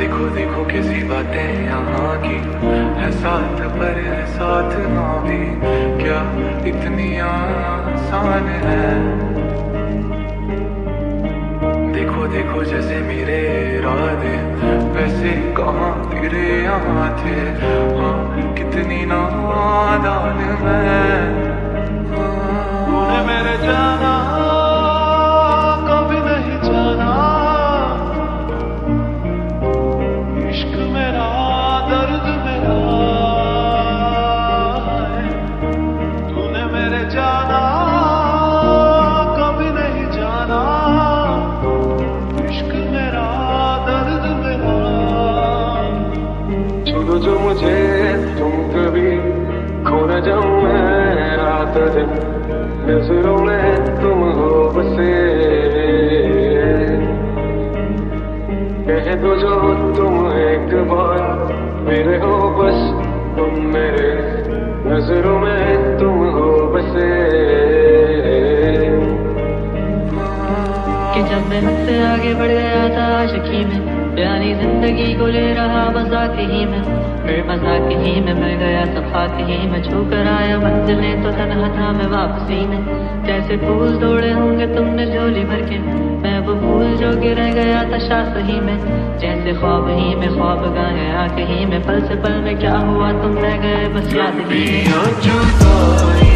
देखो देखो कैसी बातें यहाँ की है, साथ पर है साथ ना भी, क्या इतनी आसान है। देखो देखो जैसे मेरे इरादे वैसे कहाँ तेरे यहाँ थे, हाँ कितनी नादान मैं। तूने मेरे जाना कभी नहीं जाना, इश्क मेरा दर्द मेरा है। तूने मेरे जाना कभी नहीं जाना, इश्क मेरा दर्द मेरा। छोड़ो जो मुझे तुम कभी खो न जाऊं मैं रात दिन, नजरों में तुम हो बसे। कह दो जो तुम एक बार मेरे हो, बस तुम मेरे नजरों में तुम हो बसे। कि जब मैं हद से आगे बढ़ गया था आशिकी में, प्यारी जिंदगी को ले रहा मजाक ही में, फिर मजाक ही में मैं गया सफाक ही में, छू कर आया मंजिलें तो तन्हा था मैं वापसी में। जैसे फूल तोड़े होंगे तुमने झोली भर के, मैं वो फूल जो गिर गया था शाख ही में। जैसे ख्वाब ही में ख्वाब गाए आंख ही में, पल से पल में क्या हुआ तुम रह गए बस याद ही में।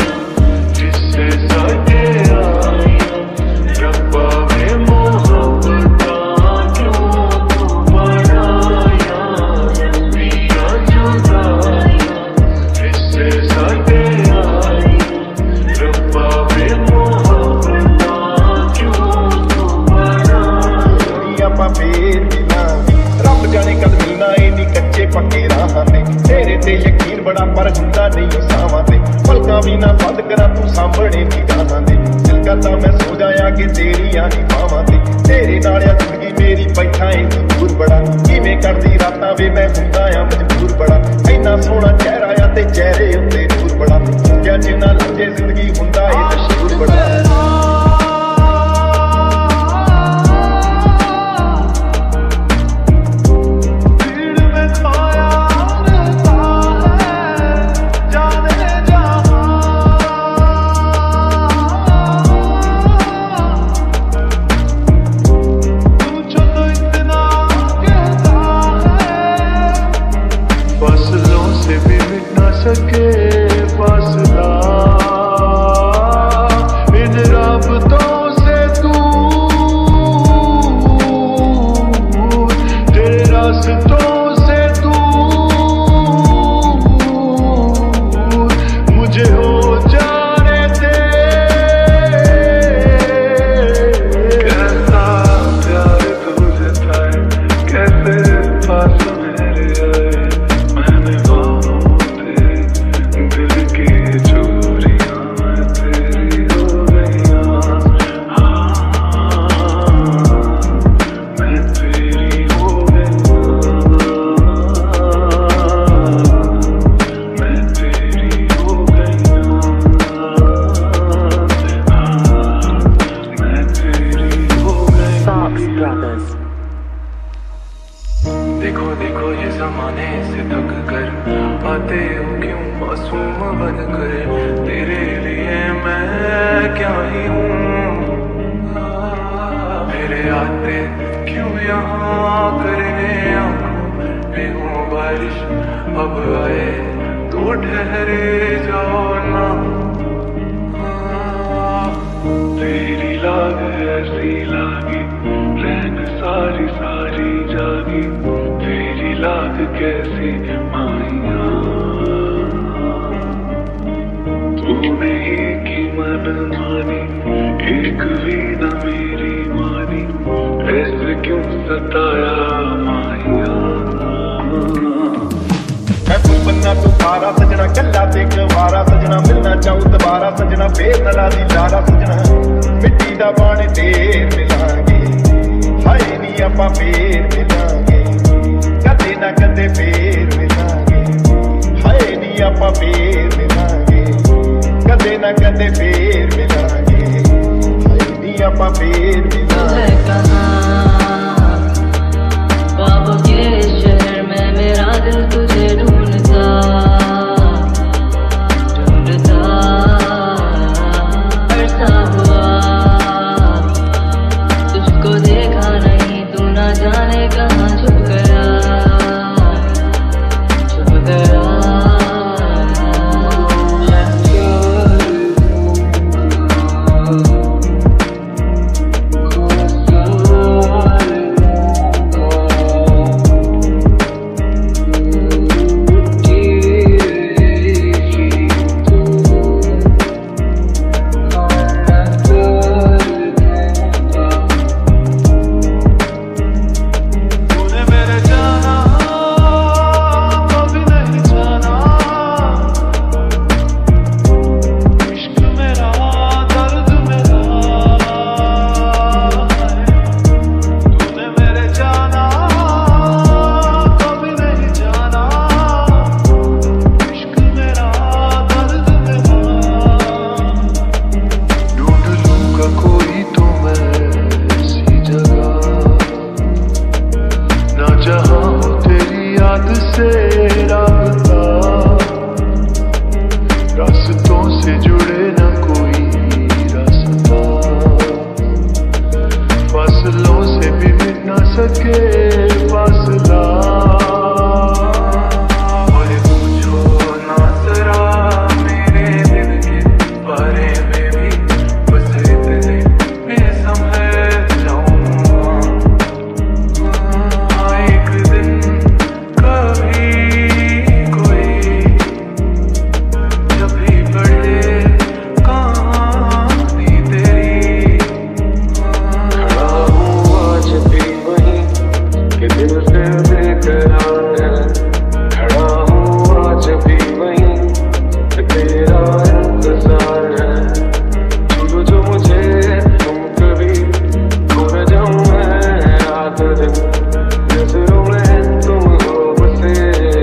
भी ना बंद करा तू सामने निगाहां दे, दिल करदा मैं सो जाया कि तेरियां नी पावां ते। तेरे नाल जिंदगी मेरी बैठा है दूर बड़ा, किवें करदी रातां वे मैं हुंदा आ मजबूर बड़ा। इन्ना सोहना चेहरा आ ते चेहरे उत्ते नूर बड़ा, क्या जिन्ना लंघे जिंदगी हुंदा है मशहूर बड़ा। देखो देखो ये जमाने से थक कर आते हो क्यों मासूम बन कर, तेरे लिए मैं क्या ही हूँ। मेरे आते क्यों यहाँ करने आंखों पे हूँ बारिश, अब आए तो ठहरे जाओ ना। तेरी लाग ऐसी लागी रैन सारी सारी जागी, तेरी लाग कैसी माया। तूने ही की मन मानी एक भी न मेरी मानी, ऐसे क्यों सताया माया। मैं कोई बनना तू पारा सजना, कल्ला ते गवारा सजना, मिलना चाहूं दोबारा सजना, फेर न ला दी लारा सजना। मिट्टी दा बन ढेर मिलांगे, हाय नी आपां फेर मिलांगे, कदे ना कदे फेर मिलांगे। हाय नी आपां फेर मिलांगे, कदे ना कदे फेर मिलांगे। हाय नी आपां फेर मिलांगे। ख्वाबों के सके फासला। और पूछो ना जरा मेरे दिल के बारे में भी, बस इतने में संभल जाऊंगा। एक दिन कभी कोई जब भी पढ़े कहानी तेरी, खड़ा हूँ आज भी वहीं कि दिल से बेकरार है। खड़ा हूँ आज भी वहीं कि तेरा इंतजार है। छू जो मुझे तुम कभी खो न जाऊं मैं रात दिन, नजरों में तुम हो बसे।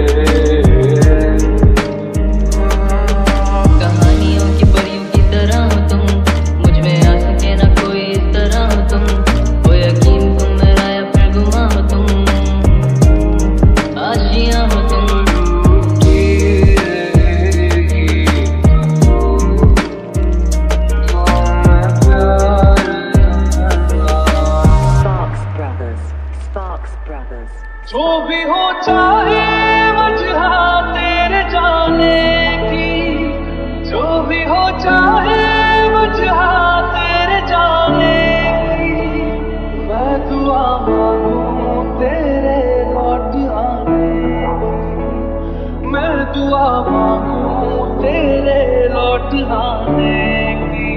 कहानियों की परियों की तरह हो तुम, मुझ में आ सके ना कोई इस तरह हो तुम। वो यकीन तुम मेरा या फिर गुमा हो तुम, आशियां हो तुम। Sparks Brothers. Sparks Brothers. जो भी हो चाहे वजह तेरे जाने की, जो भी हो चाहे वजह तेरे जाने की, मैं दुआ मांगूं तेरे लौट आने की। मैं दुआ मांगूं तेरे लौट आने की।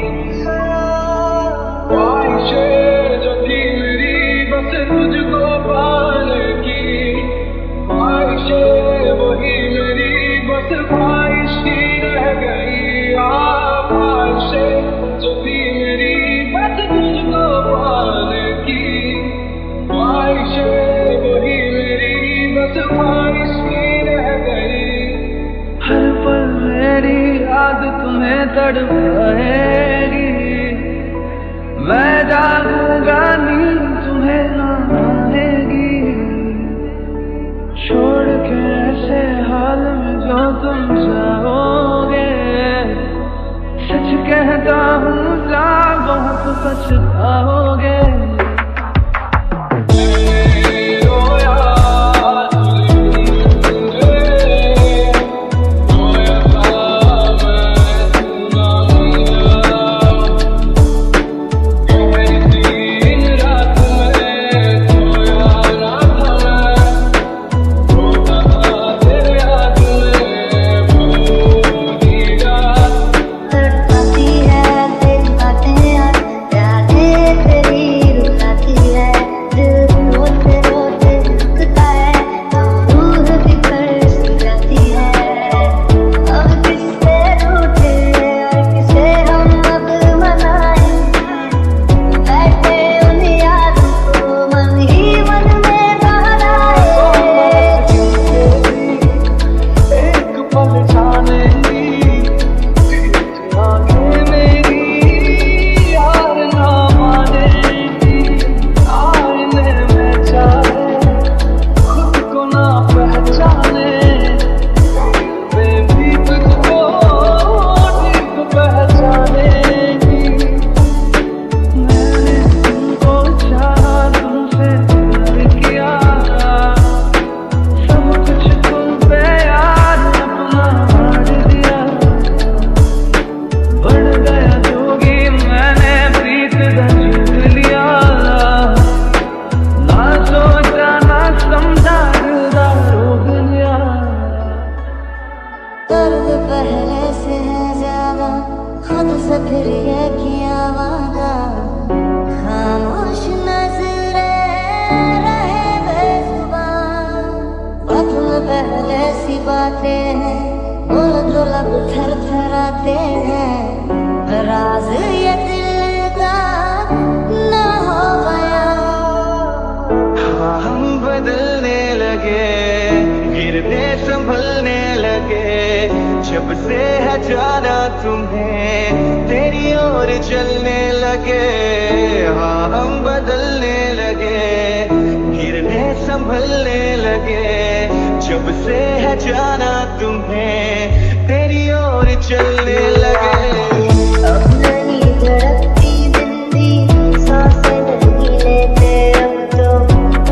ख्वाहिशें जो थी मेरी बस तुझको पाने की, ख्वाहिशें वही मेरी बस ख्वाहिश ही रह गई। ख्वाहिशें जो थी मेरी बस तुझको पाने की, ख्वाहिशें वही मेरी बस ख्वाहिश ही रह गई। हर पल मेरी याद तुम्हें तड़पाएगी, मैं जागूंगा नींद तुम्हें ना आएगी। छोड़ के ऐसे हाल में जो तुम जाओगे, सच कहता हूँ जा बहुत पछताओगे। तड़पाती है तेरी बातें यार, यादें तेरी रुलाती है। दिल रोते रोते रुकता है, रूह भी तरस जाती है। अब किससे रूठे और किसे हम अब मनाएं, बैठे उन यादों को मन ही मन में दोहराए। एक पल जाने की आंखें मेरी यार ना मानेगी। आईने में चाहे खुद को ना पहचाने, मैं भी तुझको ठीक पहचानेगी। मैंने तुमको चाहा, तुमसे प्यार किया, सब कुछ तुम पे यार अपना हार दिया। बढ़ गया जोगी मैंने प्रीत का जीत लिया, ना सोचा ना समझा दिलदार रोक लिया। दर्द पहले से है ज्यादा, खुद से फिर ये किया वादा। खामोश नजरें रहे बेजुबान, वक्त में पहले सी बातें हैं, बोल तो लब थरथराते हैं। राज ये दिल का ना हो गया। हम बदलने लगे, गिरने संभलने लगे, जब से है जाना तुम्हें तेरी ओर चलने लगे। हाँ हम बदलने लगे, गिरने संभलने लगे, जब से है जाना तुम्हें तेरी ओर चलने लगे। अब नहीं धड़कती जिंदगी, सांसें नहीं लेते अब तो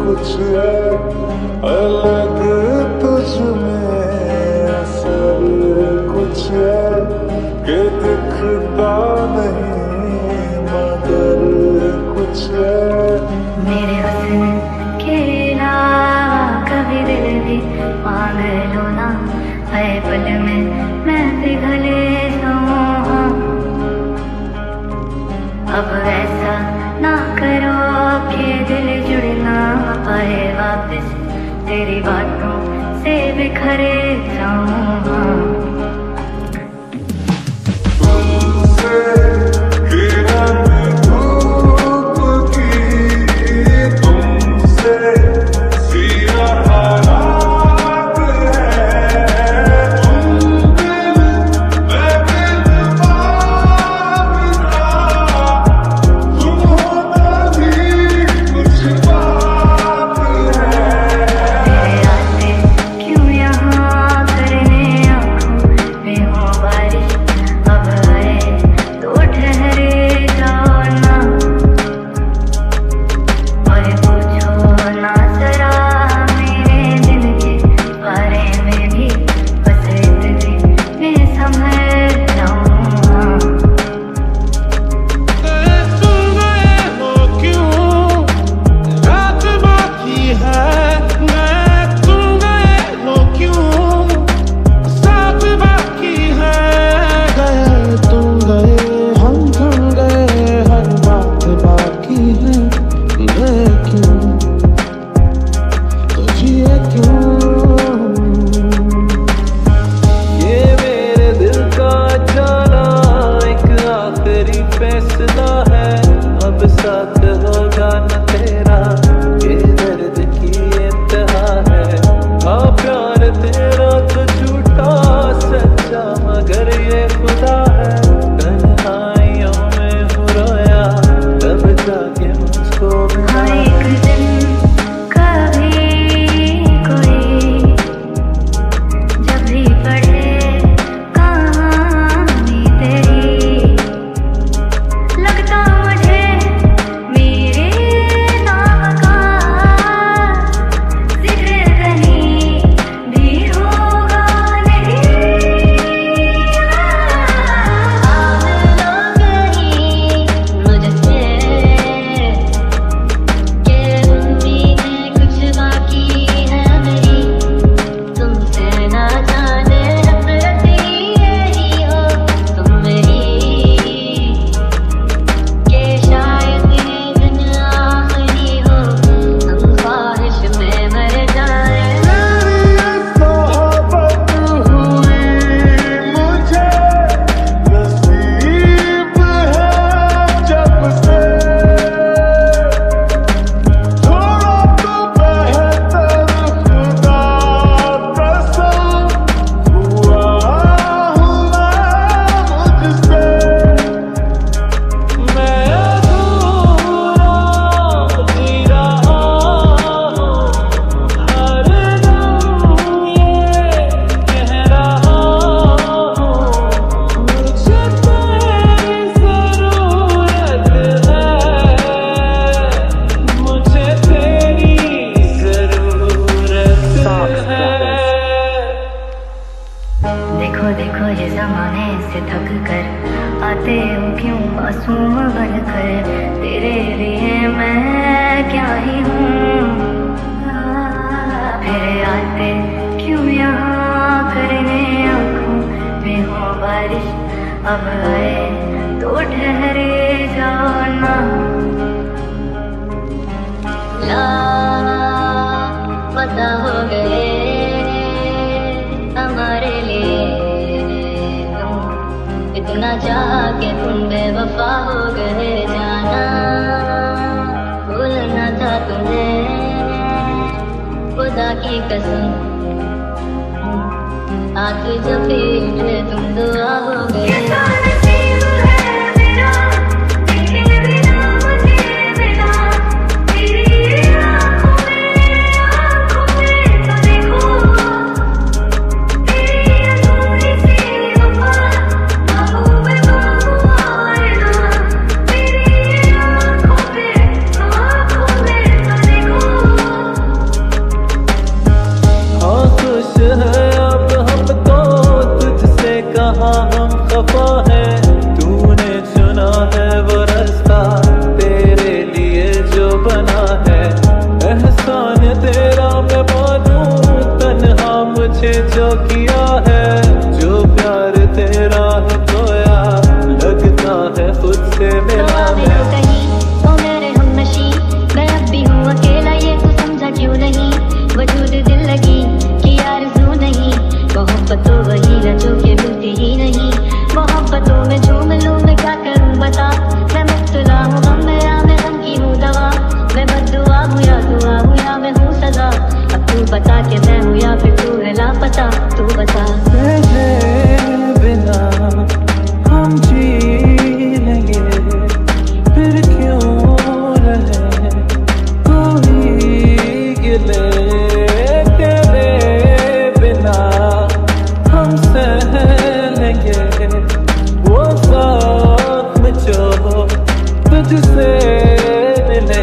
कुछ है अलग तुझ में, असर कुछ है कि दिखता नहीं, मगर कुछ है। मेरे हुस्न के अलावा कभी दिल भी मांग लो ना, है पल में मैं पिघले जाऊं। अब ऐसा ना करो कि दिल जुड़ना पाए वापस, तेरी बातों से बिखरे जाऊं। अब आए तो ठहरे जाना, लापता हो गए हमारे लिए तुम, इतना जाके तुम बेवफा हो गए जाना। भूलना था तुम्हें खुदा की कसम, हाथ जब पीछे तुम दुआ हो गए। जो किया है, जो प्यार तेरा है खोया, लगता है खुद से मिला मैं। कहीं तो मेरे हमनशी, मैं अब भी हूँ अकेला, ये तू समझा क्यों नहीं? वजूद दिल लगी कि आरज़ू नहीं, मोहब्बत वही है जो के मिलती ही नहीं। मोहब्बतों में झूम लूँ मैं, क्या करूँ बता, मैं मुब्तला हूँ गम मेरा, मैं गम की हूँ दवा। मैं बद्दुआ हूँ या दुआ हूँ या मैं हूँ सजा, अब तू बता के मैं हूँ या फिर तू है लापता, तू बता। तेरे बिना हम जी लेंगे, फिर क्यों रहे कोई गिले। तेरे बिना हम सह लेंगे वो ज़ख्म जो तुझसे मिले।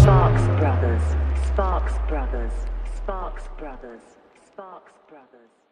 Sparks Brothers, Sparks Brothers, Sparks Brothers.